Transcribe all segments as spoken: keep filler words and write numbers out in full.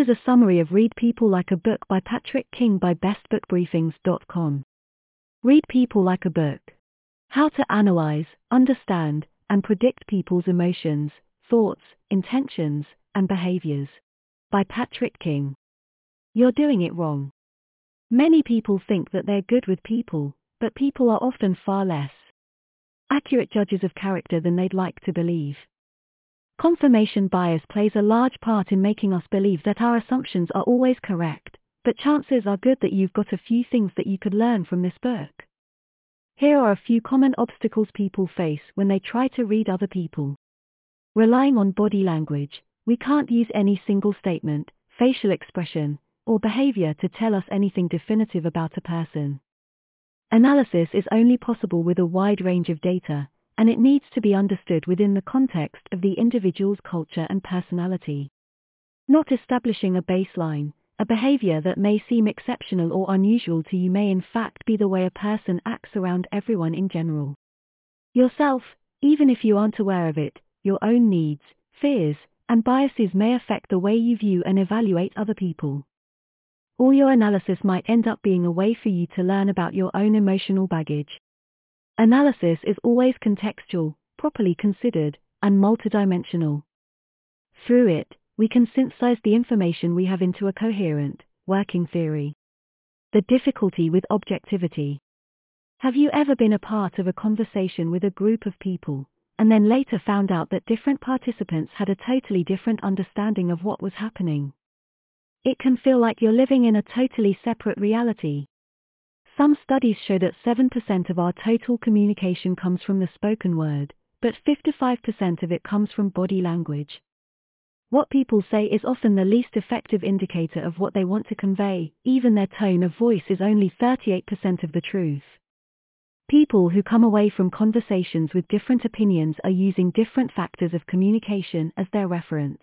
is a summary of Read People Like a Book by Patrick King by best book briefings dot com. Read People Like a Book. How to Analyze, Understand, and Predict People's Emotions, Thoughts, Intentions, and Behaviors. By Patrick King. You're doing it wrong. Many people think that they're good with people, but people are often far less accurate judges of character than they'd like to believe. Confirmation bias plays a large part in making us believe that our assumptions are always correct, but chances are good that you've got a few things that you could learn from this book. Here are a few common obstacles people face when they try to read other people. Relying on body language, we can't use any single statement, facial expression, or behavior to tell us anything definitive about a person. Analysis is only possible with a wide range of data, and it needs to be understood within the context of the individual's culture and personality. Not establishing a baseline, a behavior that may seem exceptional or unusual to you may in fact be the way a person acts around everyone in general. Yourself, even if you aren't aware of it, your own needs, fears, and biases may affect the way you view and evaluate other people. All your analysis might end up being a way for you to learn about your own emotional baggage. Analysis is always contextual, properly considered, and multidimensional. Through it, we can synthesize the information we have into a coherent, working theory. The difficulty with objectivity. Have you ever been a part of a conversation with a group of people, and then later found out that different participants had a totally different understanding of what was happening? It can feel like you're living in a totally separate reality. Some studies show that seven percent of our total communication comes from the spoken word, but fifty-five percent of it comes from body language. What people say is often the least effective indicator of what they want to convey, even their tone of voice is only thirty-eight percent of the truth. People who come away from conversations with different opinions are using different factors of communication as their reference.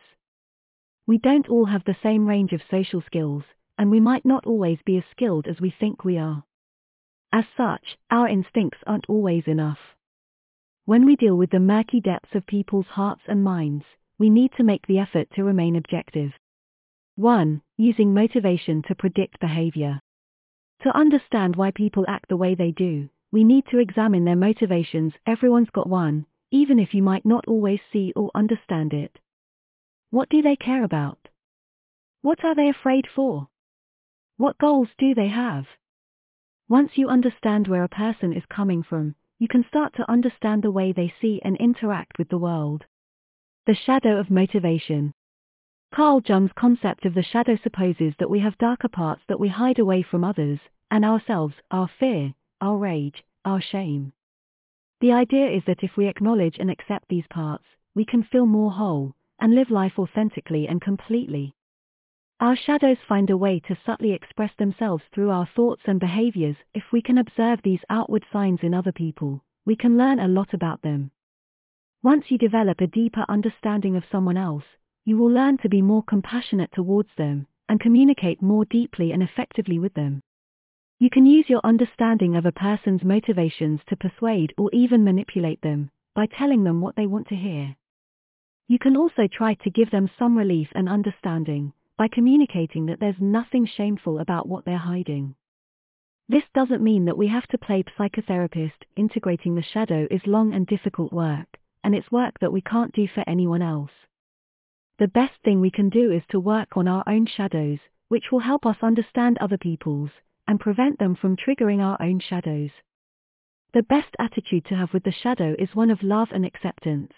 We don't all have the same range of social skills, and we might not always be as skilled as we think we are. As such, our instincts aren't always enough. When we deal with the murky depths of people's hearts and minds, we need to make the effort to remain objective. one. Using motivation to predict behavior. To understand why people act the way they do, we need to examine their motivations. Everyone's got one, even if you might not always see or understand it. What do they care about? What are they afraid for? What goals do they have? Once you understand where a person is coming from, you can start to understand the way they see and interact with the world. The shadow of motivation. Carl Jung's concept of the shadow supposes that we have darker parts that we hide away from others, and ourselves, our fear, our rage, our shame. The idea is that if we acknowledge and accept these parts, we can feel more whole, and live life authentically and completely. Our shadows find a way to subtly express themselves through our thoughts and behaviors. If we can observe these outward signs in other people, we can learn a lot about them. Once you develop a deeper understanding of someone else, you will learn to be more compassionate towards them, and communicate more deeply and effectively with them. You can use your understanding of a person's motivations to persuade or even manipulate them, by telling them what they want to hear. You can also try to give them some relief and understanding, by communicating that there's nothing shameful about what they're hiding. This doesn't mean that we have to play psychotherapist. Integrating the shadow is long and difficult work, and it's work that we can't do for anyone else. The best thing we can do is to work on our own shadows, which will help us understand other people's, and prevent them from triggering our own shadows. The best attitude to have with the shadow is one of love and acceptance.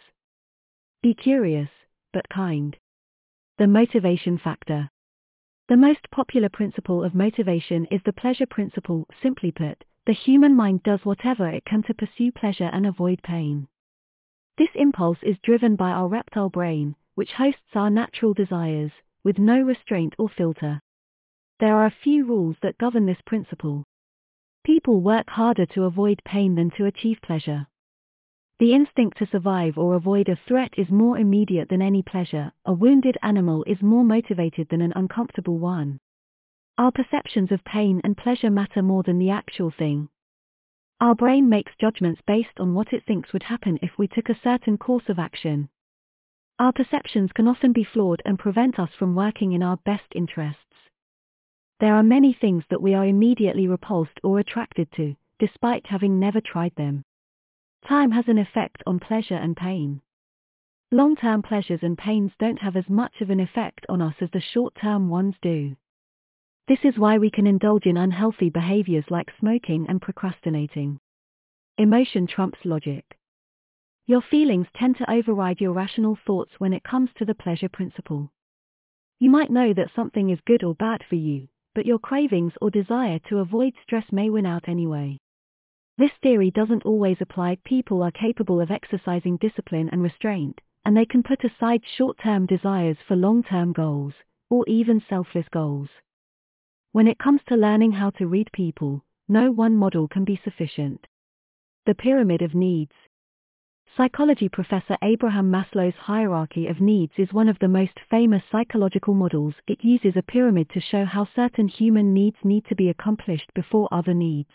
Be curious, but kind. The motivation factor. The most popular principle of motivation is the pleasure principle. Simply put, the human mind does whatever it can to pursue pleasure and avoid pain. This impulse is driven by our reptile brain, which hosts our natural desires, with no restraint or filter. There are a few rules that govern this principle. People work harder to avoid pain than to achieve pleasure. The instinct to survive or avoid a threat is more immediate than any pleasure. A wounded animal is more motivated than an uncomfortable one. Our perceptions of pain and pleasure matter more than the actual thing. Our brain makes judgments based on what it thinks would happen if we took a certain course of action. Our perceptions can often be flawed and prevent us from working in our best interests. There are many things that we are immediately repulsed or attracted to, despite having never tried them. Time has an effect on pleasure and pain. Long-term pleasures and pains don't have as much of an effect on us as the short-term ones do. This is why we can indulge in unhealthy behaviors like smoking and procrastinating. Emotion trumps logic. Your feelings tend to override your rational thoughts when it comes to the pleasure principle. You might know that something is good or bad for you, but your cravings or desire to avoid stress may win out anyway. This theory doesn't always apply. People are capable of exercising discipline and restraint, and they can put aside short-term desires for long-term goals, or even selfless goals. When it comes to learning how to read people, no one model can be sufficient. The Pyramid of Needs. Psychology professor Abraham Maslow's hierarchy of needs is one of the most famous psychological models. It uses a pyramid to show how certain human needs need to be accomplished before other needs.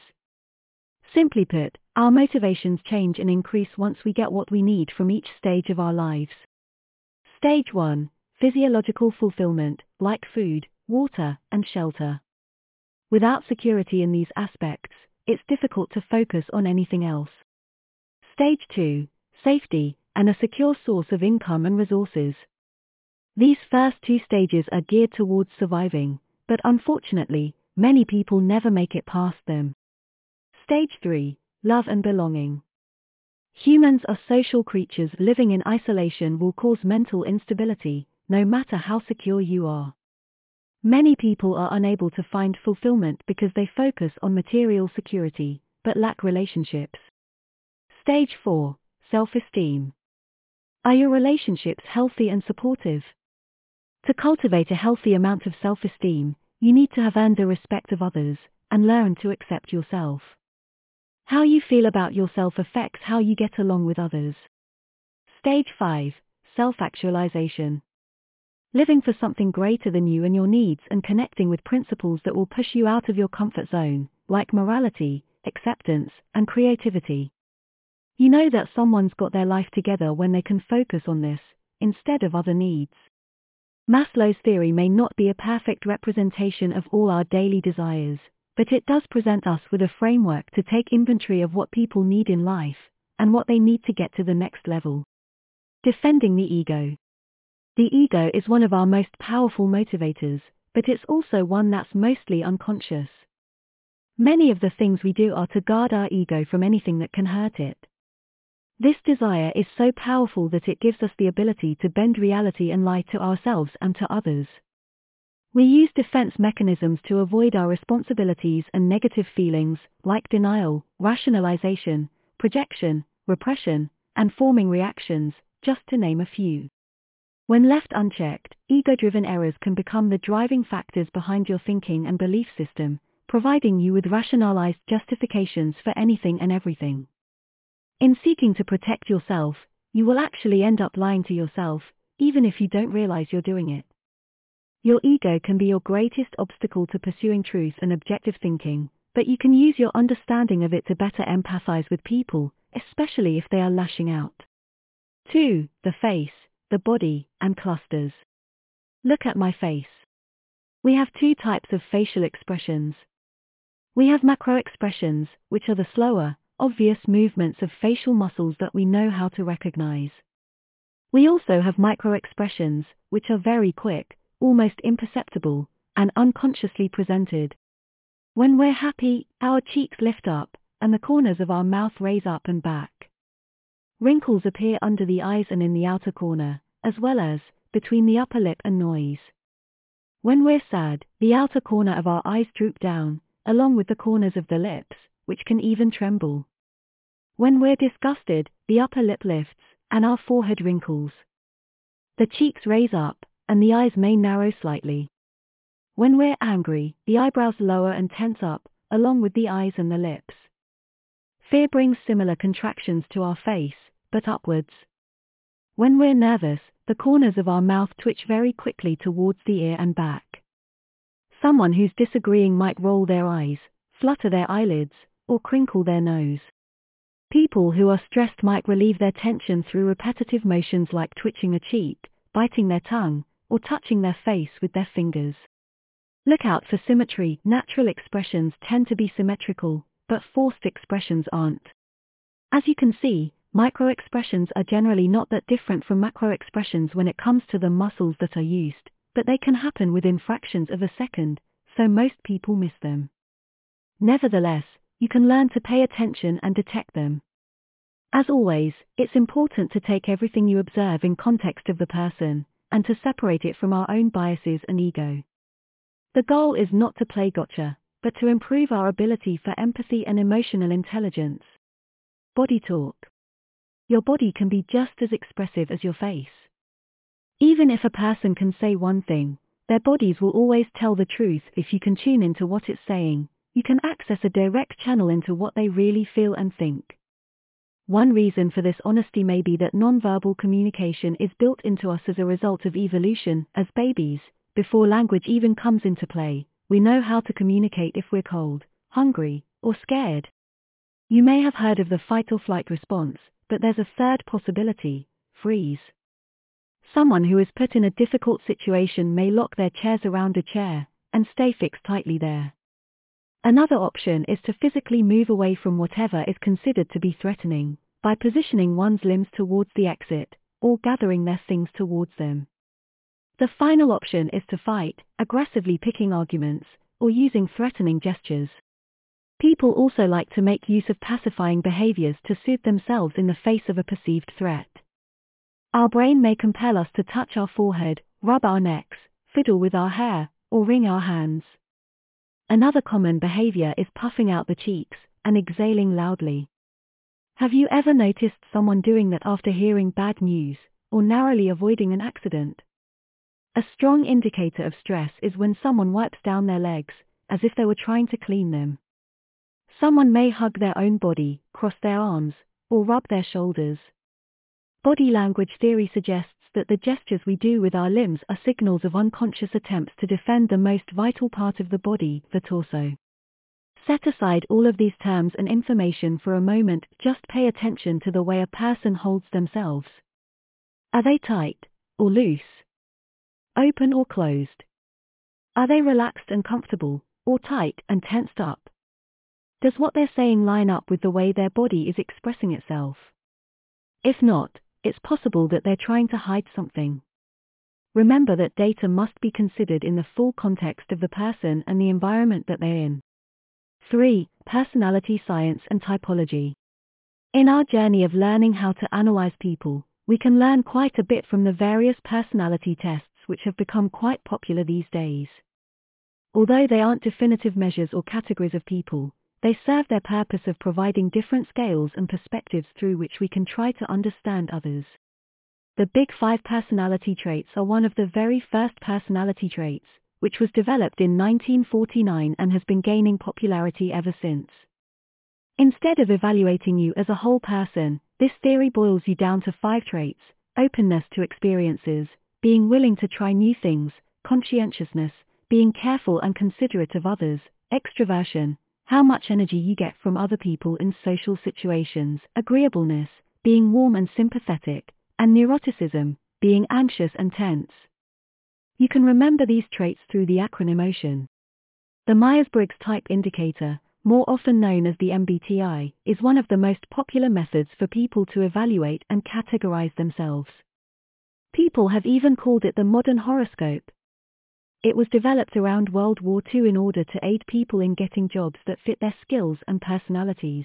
Simply put, our motivations change and increase once we get what we need from each stage of our lives. Stage one. Physiological fulfillment, like food, water, and shelter. Without security in these aspects, it's difficult to focus on anything else. Stage two. Safety, and a secure source of income and resources. These first two stages are geared towards surviving, but unfortunately, many people never make it past them. Stage three. Love and belonging. Humans are social creatures. Living in isolation will cause mental instability, no matter how secure you are. Many people are unable to find fulfillment because they focus on material security, but lack relationships. Stage four. Self-esteem. Are your relationships healthy and supportive? To cultivate a healthy amount of self-esteem, you need to have earned the respect of others, and learn to accept yourself. How you feel about yourself affects how you get along with others. Stage five. Self-actualization. Living for something greater than you and your needs and connecting with principles that will push you out of your comfort zone, like morality, acceptance, and creativity. You know that someone's got their life together when they can focus on this, instead of other needs. Maslow's theory may not be a perfect representation of all our daily desires, but it does present us with a framework to take inventory of what people need in life, and what they need to get to the next level. Defending the ego. The ego is one of our most powerful motivators, but it's also one that's mostly unconscious. Many of the things we do are to guard our ego from anything that can hurt it. This desire is so powerful that it gives us the ability to bend reality and lie to ourselves and to others. We use defense mechanisms to avoid our responsibilities and negative feelings, like denial, rationalization, projection, repression, and forming reactions, just to name a few. When left unchecked, ego-driven errors can become the driving factors behind your thinking and belief system, providing you with rationalized justifications for anything and everything. In seeking to protect yourself, you will actually end up lying to yourself, even if you don't realize you're doing it. Your ego can be your greatest obstacle to pursuing truth and objective thinking, but you can use your understanding of it to better empathize with people, especially if they are lashing out. two. The face, the body, and clusters. Look at my face. We have two types of facial expressions. We have macro expressions, which are the slower, obvious movements of facial muscles that we know how to recognize. We also have micro expressions, which are very quick, almost imperceptible, and unconsciously presented. When we're happy, our cheeks lift up, and the corners of our mouth raise up and back. Wrinkles appear under the eyes and in the outer corner, as well as between the upper lip and nose. When we're sad, the outer corner of our eyes droop down, along with the corners of the lips, which can even tremble. When we're disgusted, the upper lip lifts, and our forehead wrinkles. The cheeks raise up, and the eyes may narrow slightly. When we're angry, the eyebrows lower and tense up, along with the eyes and the lips. Fear brings similar contractions to our face, but upwards. When we're nervous, the corners of our mouth twitch very quickly towards the ear and back. Someone who's disagreeing might roll their eyes, flutter their eyelids, or crinkle their nose. People who are stressed might relieve their tension through repetitive motions like twitching a cheek, biting their tongue, or touching their face with their fingers. Look out for symmetry. Natural expressions tend to be symmetrical, but forced expressions aren't. As you can see, micro-expressions are generally not that different from macro-expressions when it comes to the muscles that are used, but they can happen within fractions of a second, so most people miss them. Nevertheless, you can learn to pay attention and detect them. As always, it's important to take everything you observe in context of the person, and to separate it from our own biases and ego. The goal is not to play gotcha, but to improve our ability for empathy and emotional intelligence. Body talk. Your body can be just as expressive as your face. Even if a person can say one thing, their bodies will always tell the truth. If you can tune into what it's saying, you can access a direct channel into what they really feel and think. One reason for this honesty may be that nonverbal communication is built into us as a result of evolution. As babies, before language even comes into play, we know how to communicate if we're cold, hungry, or scared. You may have heard of the fight or flight response, but there's a third possibility: freeze. Someone who is put in a difficult situation may lock their chairs around a chair and stay fixed tightly there. Another option is to physically move away from whatever is considered to be threatening, by positioning one's limbs towards the exit, or gathering their things towards them. The final option is to fight, aggressively picking arguments, or using threatening gestures. People also like to make use of pacifying behaviors to soothe themselves in the face of a perceived threat. Our brain may compel us to touch our forehead, rub our necks, fiddle with our hair, or wring our hands. Another common behavior is puffing out the cheeks and exhaling loudly. Have you ever noticed someone doing that after hearing bad news, or narrowly avoiding an accident? A strong indicator of stress is when someone wipes down their legs, as if they were trying to clean them. Someone may hug their own body, cross their arms, or rub their shoulders. Body language theory suggests that the gestures we do with our limbs are signals of unconscious attempts to defend the most vital part of the body, the torso. Set aside all of these terms and information for a moment. Just pay attention to the way a person holds themselves. Are they tight or loose? Open or closed? Are they relaxed and comfortable, or tight and tensed up? Does what they're saying line up with the way their body is expressing itself? If not, it's possible that they're trying to hide something. Remember that data must be considered in the full context of the person and the environment that they're in. three. Personality science and typology. In our journey of learning how to analyze people, we can learn quite a bit from the various personality tests which have become quite popular these days. Although they aren't definitive measures or categories of people, they serve their purpose of providing different scales and perspectives through which we can try to understand others. The Big Five personality traits are one of the very first personality traits, which was developed in nineteen forty-nine and has been gaining popularity ever since. Instead of evaluating you as a whole person, this theory boils you down to five traits: openness to experiences, being willing to try new things, conscientiousness, being careful and considerate of others, extroversion, how much energy you get from other people in social situations, agreeableness, being warm and sympathetic, and neuroticism, being anxious and tense. You can remember these traits through the acronym OCEAN. The Myers-Briggs Type Indicator, more often known as the M B T I, is one of the most popular methods for people to evaluate and categorize themselves. People have even called it the modern horoscope. It was developed around World War Two in order to aid people in getting jobs that fit their skills and personalities.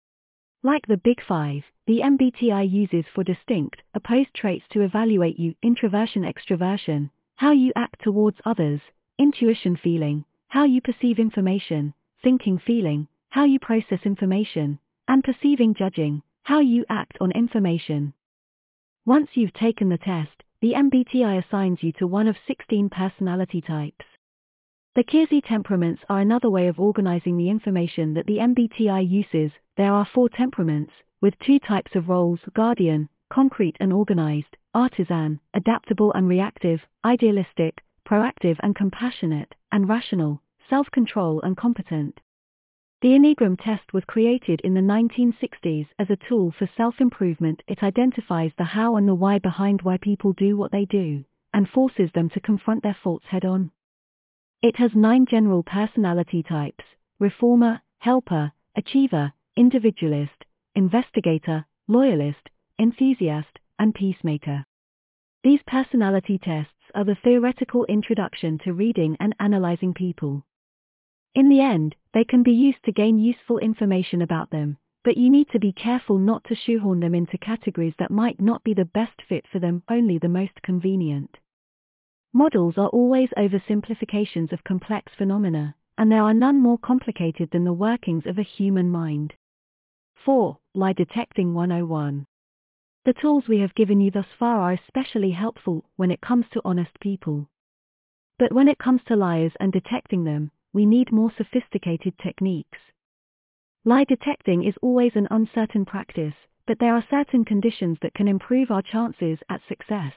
Like the Big Five, the M B T I uses four distinct, opposed traits to evaluate you: introversion, extroversion, how you act towards others; intuition, feeling, how you perceive information; thinking, feeling, how you process information; and perceiving, judging, how you act on information. Once you've taken the test, the M B T I assigns you to one of sixteen personality types. The Keirsey temperaments are another way of organizing the information that the M B T I uses. There are four temperaments, with two types of roles: guardian, concrete and organized; artisan, adaptable and reactive; idealistic, proactive and compassionate; and rational, self-control and competent. The Enneagram test was created in the nineteen sixties as a tool for self-improvement. It identifies the how and the why behind why people do what they do, and forces them to confront their faults head-on. It has nine general personality types: reformer, helper, achiever, individualist, investigator, loyalist, enthusiast, and peacemaker. These personality tests are the theoretical introduction to reading and analyzing people. In the end, they can be used to gain useful information about them, but you need to be careful not to shoehorn them into categories that might not be the best fit for them, only the most convenient. Models are always oversimplifications of complex phenomena, and there are none more complicated than the workings of a human mind. four. Lie Detecting one oh one. The tools we have given you thus far are especially helpful when it comes to honest people. But when it comes to liars and detecting them, we need more sophisticated techniques. Lie detecting is always an uncertain practice, but there are certain conditions that can improve our chances at success.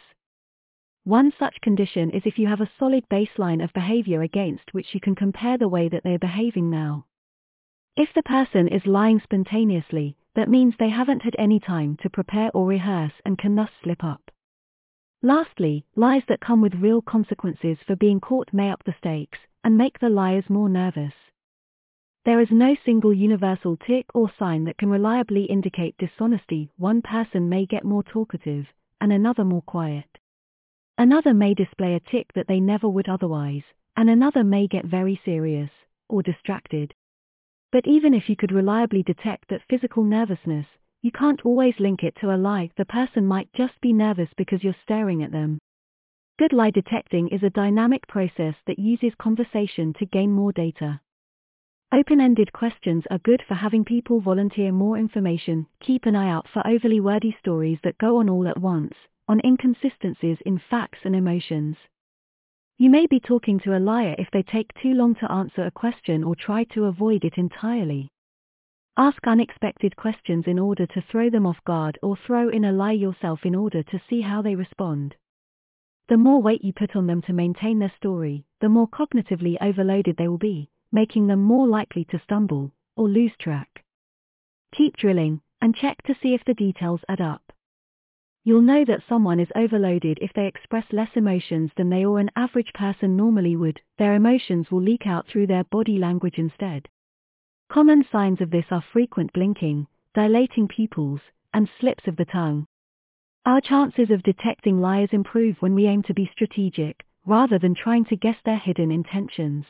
One such condition is if you have a solid baseline of behavior against which you can compare the way that they are behaving now. If the person is lying spontaneously, that means they haven't had any time to prepare or rehearse and can thus slip up. Lastly, lies that come with real consequences for being caught may up the stakes and make the liars more nervous. There is no single universal tick or sign that can reliably indicate dishonesty. One person may get more talkative, and another more quiet. Another may display a tick that they never would otherwise, and another may get very serious, or distracted. But even if you could reliably detect that physical nervousness, you can't always link it to a lie. The person might just be nervous because you're staring at them. Good lie detecting is a dynamic process that uses conversation to gain more data. Open-ended questions are good for having people volunteer more information. Keep an eye out for overly wordy stories that go on all at once, on inconsistencies in facts and emotions. You may be talking to a liar if they take too long to answer a question or try to avoid it entirely. Ask unexpected questions in order to throw them off guard, or throw in a lie yourself in order to see how they respond. The more weight you put on them to maintain their story, the more cognitively overloaded they will be, making them more likely to stumble or lose track. Keep drilling, and check to see if the details add up. You'll know that someone is overloaded if they express less emotions than they or an average person normally would. Their emotions will leak out through their body language instead. Common signs of this are frequent blinking, dilating pupils, and slips of the tongue. Our chances of detecting liars improve when we aim to be strategic, rather than trying to guess their hidden intentions.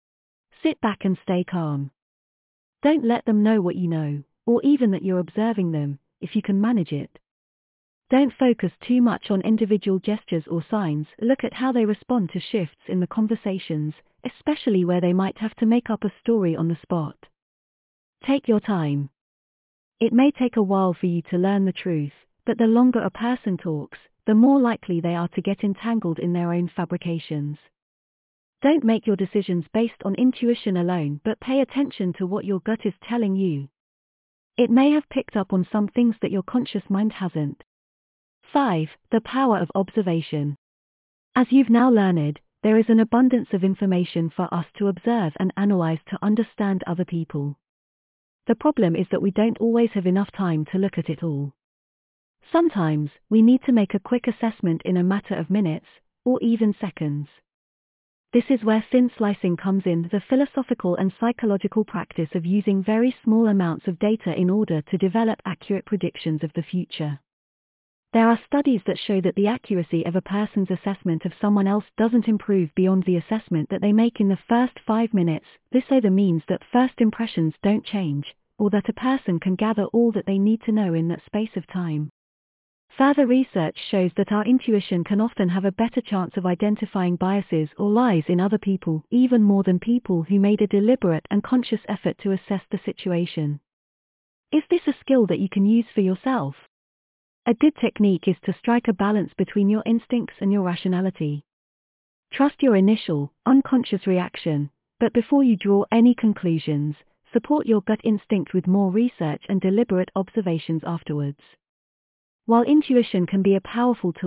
Sit back and stay calm. Don't let them know what you know, or even that you're observing them, if you can manage it. Don't focus too much on individual gestures or signs. Look at how they respond to shifts in the conversations, especially where they might have to make up a story on the spot. Take your time. It may take a while for you to learn the truth, but the longer a person talks, the more likely they are to get entangled in their own fabrications. Don't make your decisions based on intuition alone, but pay attention to what your gut is telling you. It may have picked up on some things that your conscious mind hasn't. five. The power of observation. As you've now learned, there is an abundance of information for us to observe and analyze to understand other people. The problem is that we don't always have enough time to look at it all. Sometimes, we need to make a quick assessment in a matter of minutes, or even seconds. This is where thin slicing comes in, the philosophical and psychological practice of using very small amounts of data in order to develop accurate predictions of the future. There are studies that show that the accuracy of a person's assessment of someone else doesn't improve beyond the assessment that they make in the first five minutes. This either means that first impressions don't change, or that a person can gather all that they need to know in that space of time. Further research shows that our intuition can often have a better chance of identifying biases or lies in other people, even more than people who made a deliberate and conscious effort to assess the situation. Is this a skill that you can use for yourself? A good technique is to strike a balance between your instincts and your rationality. Trust your initial, unconscious reaction, but before you draw any conclusions, support your gut instinct with more research and deliberate observations afterwards. While intuition can be a powerful tool,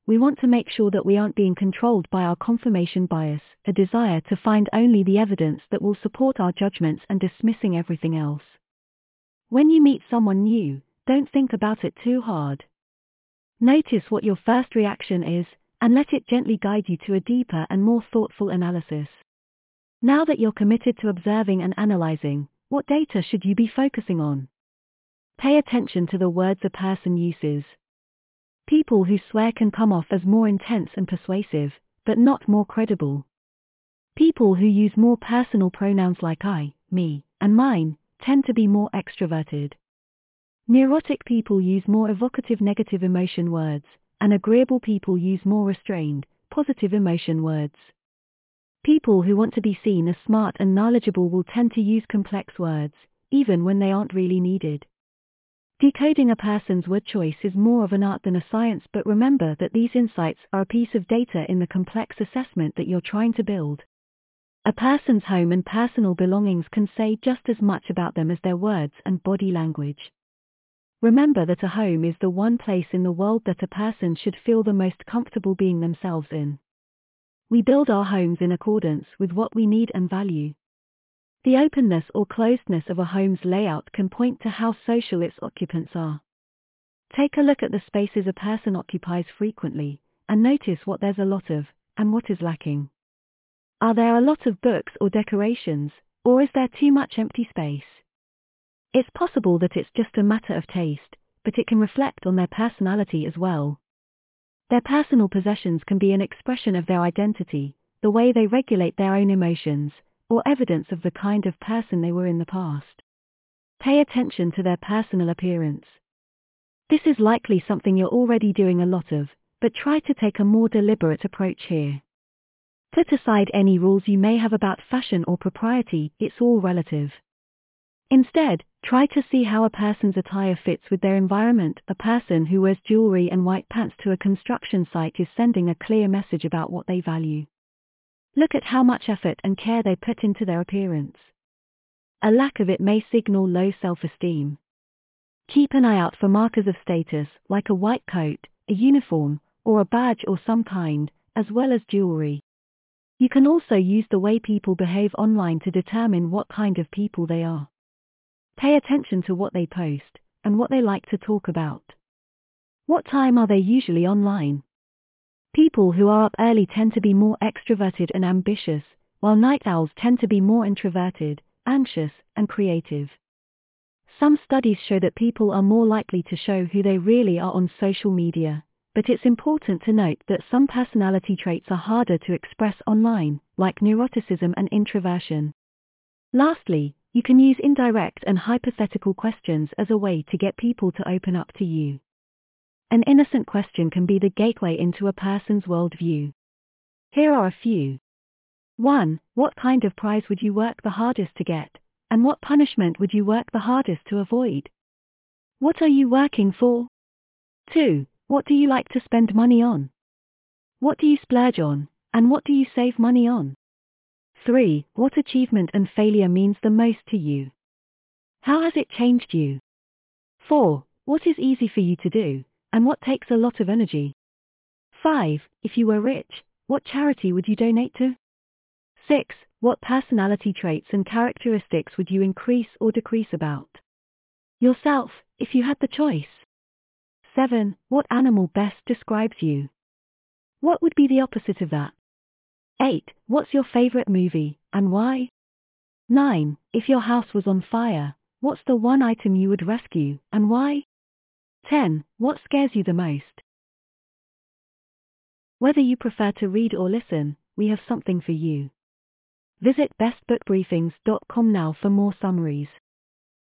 we want to make sure that we aren't being controlled by our confirmation bias, a desire to find only the evidence that will support our judgments and dismissing everything else. When you meet someone new, don't think about it too hard. Notice what your first reaction is, and let it gently guide you to a deeper and more thoughtful analysis. Now that you're committed to observing and analyzing, what data should you be focusing on? Pay attention to the words a person uses. People who swear can come off as more intense and persuasive, but not more credible. People who use more personal pronouns like I, me, and mine, tend to be more extroverted. Neurotic people use more evocative negative emotion words, and agreeable people use more restrained, positive emotion words. People who want to be seen as smart and knowledgeable will tend to use complex words, even when they aren't really needed. Decoding a person's word choice is more of an art than a science, but remember that these insights are a piece of data in the complex assessment that you're trying to build. A person's home and personal belongings can say just as much about them as their words and body language. Remember that a home is the one place in the world that a person should feel the most comfortable being themselves in. We build our homes in accordance with what we need and value. The openness or closedness of a home's layout can point to how social its occupants are. Take a look at the spaces a person occupies frequently, and notice what there's a lot of, and what is lacking. Are there a lot of books or decorations, or is there too much empty space? It's possible that it's just a matter of taste, but it can reflect on their personality as well. Their personal possessions can be an expression of their identity, the way they regulate their own emotions, or evidence of the kind of person they were in the past. Pay attention to their personal appearance. This is likely something you're already doing a lot of, but try to take a more deliberate approach here. Put aside any rules you may have about fashion or propriety, it's all relative. Instead, try to see how a person's attire fits with their environment. A person who wears jewelry and white pants to a construction site is sending a clear message about what they value. Look at how much effort and care they put into their appearance. A lack of it may signal low self-esteem. Keep an eye out for markers of status, like a white coat, a uniform, or a badge or some kind, as well as jewelry. You can also use the way people behave online to determine what kind of people they are. Pay attention to what they post, and what they like to talk about. What time are they usually online? People who are up early tend to be more extroverted and ambitious, while night owls tend to be more introverted, anxious, and creative. Some studies show that people are more likely to show who they really are on social media, but it's important to note that some personality traits are harder to express online, like neuroticism and introversion. Lastly, you can use indirect and hypothetical questions as a way to get people to open up to you. An innocent question can be the gateway into a person's worldview. Here are a few. one. What kind of prize would you work the hardest to get, and what punishment would you work the hardest to avoid? What are you working for? two. What do you like to spend money on? What do you splurge on, and what do you save money on? three. What achievement and failure means the most to you? How has it changed you? four. What is easy for you to do, and what takes a lot of energy? five. If you were rich, what charity would you donate to? six. What personality traits and characteristics would you increase or decrease about yourself, if you had the choice? seven. What animal best describes you? What would be the opposite of that? eight. What's your favorite movie, and why? nine. If your house was on fire, what's the one item you would rescue, and why? ten. What scares you the most? Whether you prefer to read or listen, we have something for you. Visit best book briefings dot com now for more summaries.